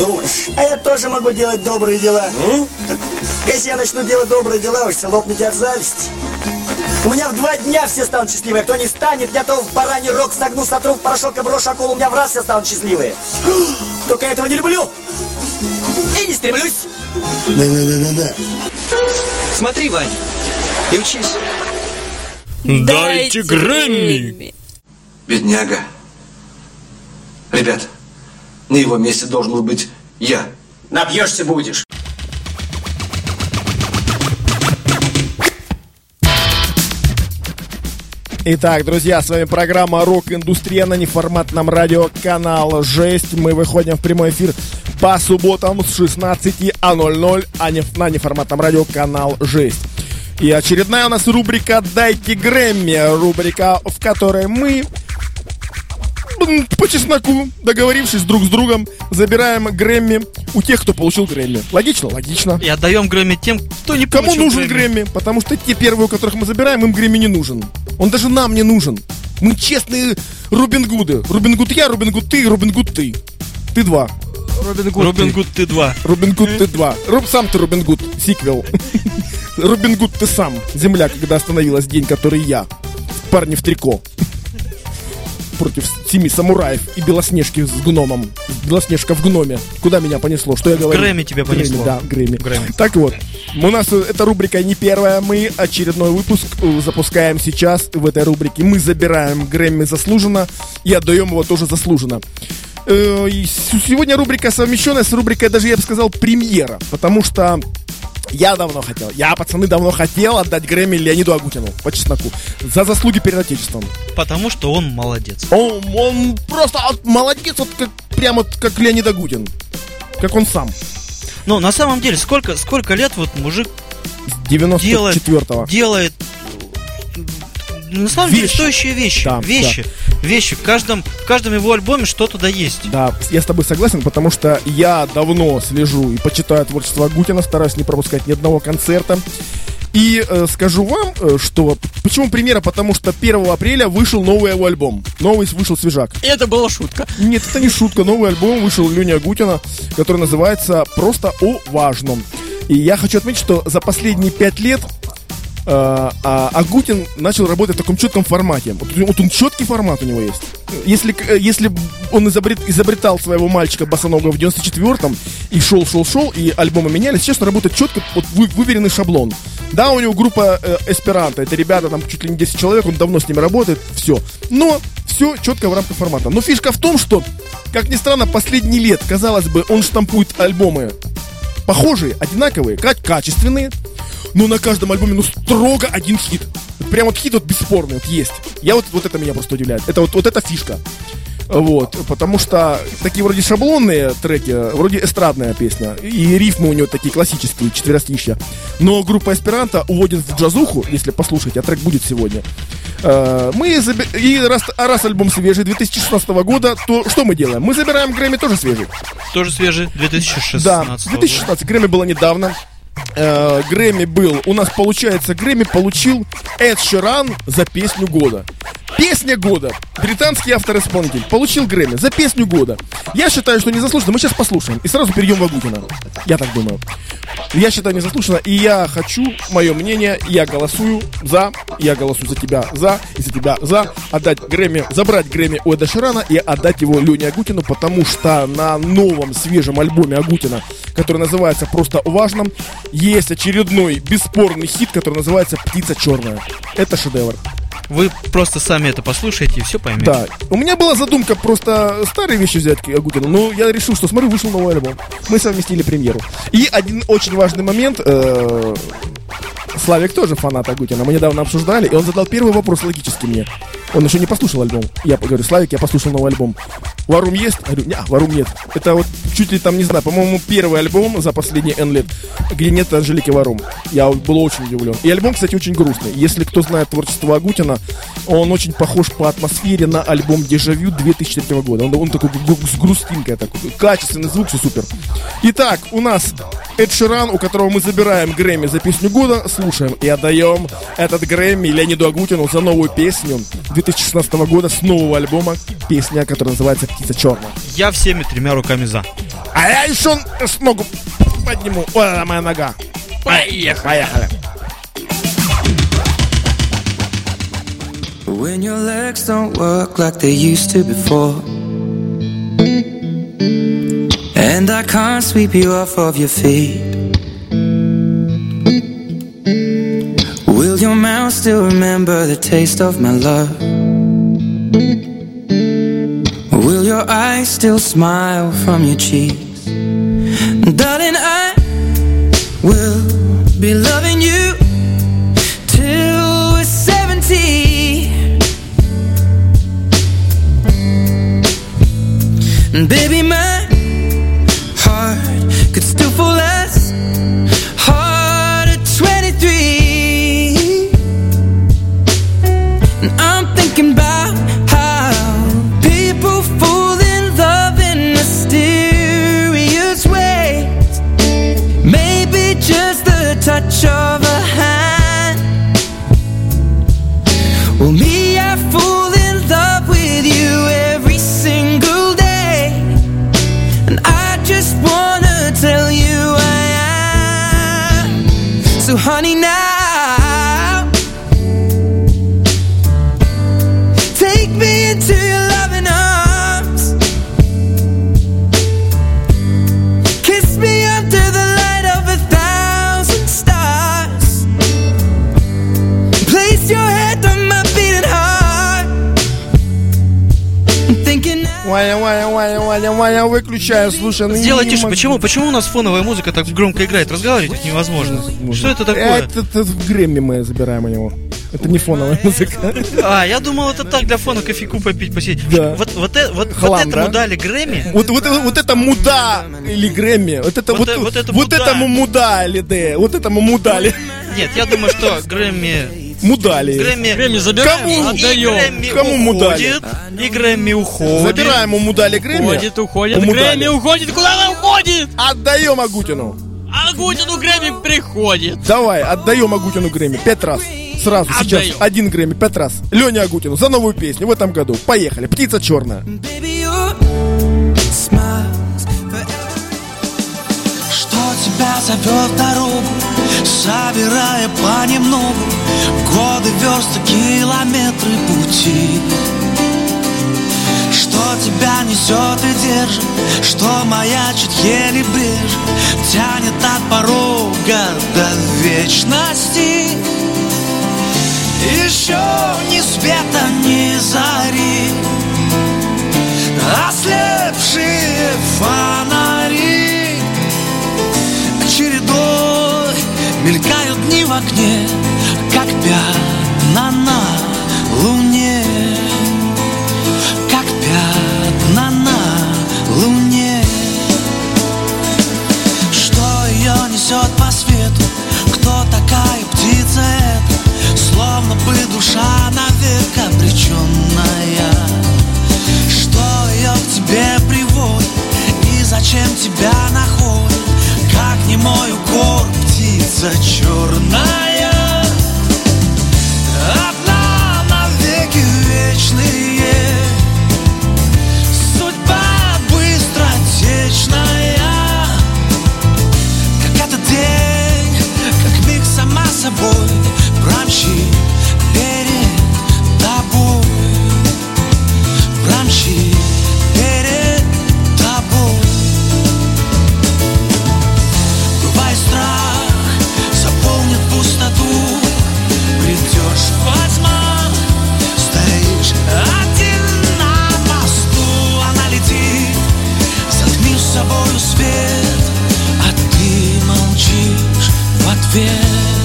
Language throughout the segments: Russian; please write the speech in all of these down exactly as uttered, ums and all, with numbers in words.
Думаешь? А я тоже могу делать добрые дела. М? Если я начну делать добрые дела, уж все лопнете от зависти. У меня в два дня все станут счастливые. Кто не станет, я то в бараний рог согну, сотру в порошок и брошу акулу. У меня в раз все станут счастливые. Только я этого не люблю. И не стремлюсь. Да-да-да-да-да. Смотри, Вань, и учись. Дайте Грэмми. Бедняга. Ребят, на его месте должен был быть я. Напьешься будешь. Итак, друзья, с вами программа «Рок-индустрия» на неформатном радиоканал «Жесть». Мы выходим в прямой эфир по субботам с шестнадцати ноль-ноль а не, на неформатном радиоканал «Жесть». И очередная у нас рубрика «Дайте Грэмми», рубрика, в которой мы по чесноку, договорившись друг с другом, забираем Грэмми у тех, кто получил Грэмми. Логично? Логично. И отдаем Грэмми тем, кто не Кому получил нужен Грэмми? Грэмми? Потому что те первые, у которых мы забираем, им Грэмми не нужен. Он даже нам не нужен. Мы честные Робин Гуды. Робин Гуд я, Робин Гуд ты, Робин Гуд ты. Ты два. Робин Гуд, Робин Гуд ты два. Робин Гуд ты два. Роб, сам ты Робин Гуд. Сиквел. Робин Гуд ты сам. Земля, когда остановилась день, который я. Парни в трико. Против семи самураев и Белоснежки с гномом. Белоснежка в гноме. Куда меня понесло? Что я говорю? Грэмми тебя понесло. Грэмми, да, Грэмми. Грэмми. Так вот, у нас эта рубрика не первая. Мы очередной выпуск запускаем сейчас. В этой рубрике мы забираем Грэмми заслуженно и отдаем его тоже заслуженно. Сегодня рубрика совмещенная с рубрикой, даже я бы сказал, премьера. Потому что я давно хотел, я, пацаны, давно хотел отдать Грэмми Леониду Агутину, по чесноку, за заслуги перед Отечеством. Потому что он молодец. Он, он просто молодец, вот как, прямо вот как Леонид Агутин. Как он сам. Ну, на самом деле, сколько, сколько лет вот мужик с девяносто четвёртого делает, делает на самом вещи. деле стоящие вещи. Да, вещи. Да. Вещи. В каждом, в каждом его альбоме что-то да есть. Да, я с тобой согласен, потому что я давно слежу и почитаю творчество Агутина, стараюсь не пропускать ни одного концерта. И э, скажу вам, э, что... Почему премьера? Потому что первого апреля вышел новый его альбом. Новый вышел свежак. И это была шутка. Нет, это не шутка. Новый альбом вышел Лени Агутина, который называется «Просто о важном». И я хочу отметить, что за последние пять лет А, а Агутин начал работать в таком четком формате. Вот, вот он четкий формат у него есть. Если, если он изобрет, изобретал своего мальчика босоногого в девяносто четвёртом и шел, шел, шел, и альбомы менялись, сейчас он работает четко, вот вы, выверенный шаблон. Да, у него группа э, Эсперанто, это ребята, там чуть ли не десять человек, он давно с ними работает, все. Но все четко в рамках формата. Но фишка в том, что, как ни странно, последний лет, казалось бы, он штампует альбомы похожие, одинаковые, качественные, но на каждом альбоме, ну, строго один хит. Прям вот хит вот бесспорный вот есть. Я вот, вот это меня просто удивляет. Это вот, вот эта фишка. Вот, потому что такие вроде шаблонные треки, вроде эстрадная песня, и рифмы у него такие классические, четверостища. Но группа Эсперанто уводит в джазуху, если послушаете, а трек будет сегодня. Мы заби... И раз, а раз альбом свежий, две тысячи шестнадцатого года, то что мы делаем? Мы забираем Грэмми тоже свежий. Тоже свежий, две тысячи шестнадцатый. Да, две тысячи шестнадцатый, Грэмми было недавно. Uh, Грэмми был, у нас получается, Грэмми получил Эд Ширан за песню года. Песня года. Британский автор-исполнитель получил Грэмми за песню года. Я считаю, что незаслуженно. Мы сейчас послушаем и сразу перейдем в Агутина. Я так думаю. Я считаю незаслуженно. И я хочу, мое мнение, я голосую за, я голосую за тебя за, и за тебя за, отдать Грэмми, забрать Грэмми у Эда Ширана и отдать его Лене Агутину, потому что на новом свежем альбоме Агутина, который называется «Просто о важном», есть очередной бесспорный хит, который называется «Птица черная». Это шедевр. Вы просто сами это послушаете и все поймете. Да. У меня была задумка просто старые вещи взять Агутину, но я решил, что смотрю, вышел новый альбом. Мы совместили премьеру. И один очень важный момент. Э- Славик тоже фанат Агутина. Мы недавно обсуждали, и он задал первый вопрос логически мне. Он еще не послушал альбом. Я говорю: Славик, я послушал новый альбом. Варум есть? Я говорю: нет, Варум нет. Это вот чуть ли там, не знаю, по-моему, первый альбом за последние N лет, где нет Анжелики Варум. Я был очень удивлен. И альбом, кстати, очень грустный. Если кто знает творчество Агутина, он очень похож по атмосфере на альбом «Дежавю» две тысячи третьего года. Он, он такой с грустинкой такой. Качественный звук, все супер. Итак, у нас Эд Ширан, у которого мы забираем Грэмми за песню года. Слушаем и отдаем этот Грэмми Леониду Агутину за новую песню две тысячи шестнадцатого года с нового альбома. Песня, которая называется «Птица черная». Я всеми тремя руками за. А я еще с ногу подниму. Ой, это моя нога. Поехали. Поехали. When your legs don't work like they used to before, and I can't sweep you off of your feet, will your mouth still remember the taste of my love? Will your eyes still smile from your cheeks? Darling, I will be loving you till we're seventy. And baby, my heart could still fall as hard at twenty-three. And I'm thinking about how people fall in love in mysterious ways. Maybe just the touch of a hand. Well, me, I fall in love with you every single day. And I just wanna tell you I am. So honey, now take me into your loving arms. Kiss me under the light of a thousand stars. Place your head on my beating heart. I'm thinking now. Ваня, Ваня, Ваня, Ваня, Ваня, выключай, слушай. Ну, Сделай не тише. могу. Почему? Почему у нас фоновая музыка так громко играет? Разговаривать ведь невозможно. Что это такое? Это, это в Грэмми мы забираем у него. Это не фоновая музыка. А, я думал, это так для фона кофейку попить, посидеть. Да. Вот, вот, э- вот, Хлам, вот этому да? дали Грэмми. Вот, вот, вот это муда или Грэмми. Вот это Вот вот, э- вот это вот муда. этому мудали, да. Вот этому мудали. Нет, я думаю, что Грэмми... Мудали. Грэмми... Грэмми забираем, Кому? И отдаем. Грэмми Кому мудали? уходит, и Грэмми уходит. Забираем у мудали Грэмми. Уходит, уходит. Умудали. Грэмми уходит. Куда она уходит? Отдаем Агутину. А Гутину Грэмми приходит. Давай, отдаем Агутину Грэмми. Пять раз. Сразу, сейчас. Отдаем. Один Грэмми, пять раз. Лене Агутину за новую песню в этом году. Поехали. Птица черная. Baby, your smiles forever. Что тебя зовет в дорогу, собирая понемногу годы, версты, километры пути. Что тебя несет и держит, что маячит еле брежет, тянет от порога до вечности. Еще ни света, ни зари, ослепшие фонари чередой мелькают дни в окне, как пятна на луне, как пятна на луне. Что ее несет по свету, кто такая птица эта, словно бы душа навек обреченная. Что ее к тебе приводит и зачем тебя находит, как немой укор, птица черная. Одна навеки вечные, судьба быстротечная. Как этот день, как миг сама собой промчит перед тобой, промчит перед тобой. Бывает страх, заполнит пустоту, придешь во тьма, стоишь один на мосту, она летит, заткни с собою свет, а ты молчишь в ответ.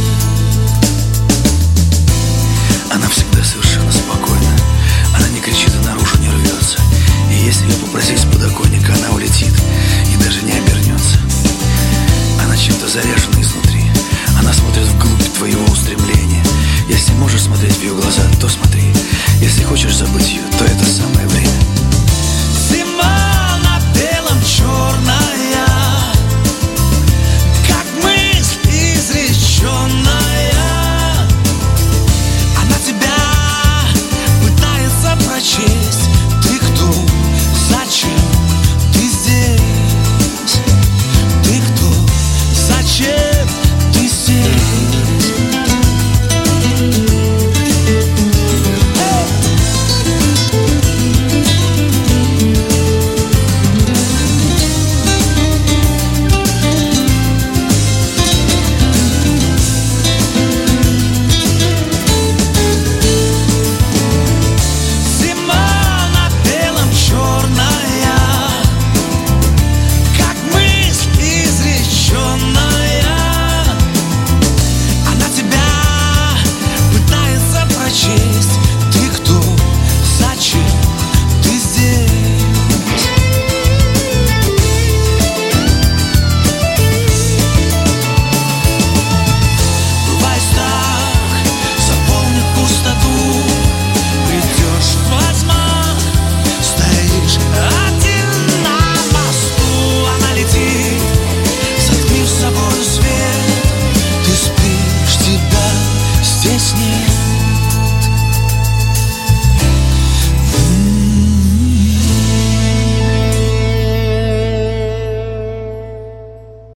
Она всегда совершенно спокойна. Она не кричит и наружу не рвется. И если ее попросить с подоконника, она улетит и даже не обернется. Она чем-то заряжена изнутри. Она смотрит вглубь твоего устремления. Если можешь смотреть в ее глаза, то смотри. Если хочешь забыть ее, то это самое время. Зима на белом черная, как мысль изреченная. Она тебя пытается прочесть. Ты кто? Зачем ты здесь? песни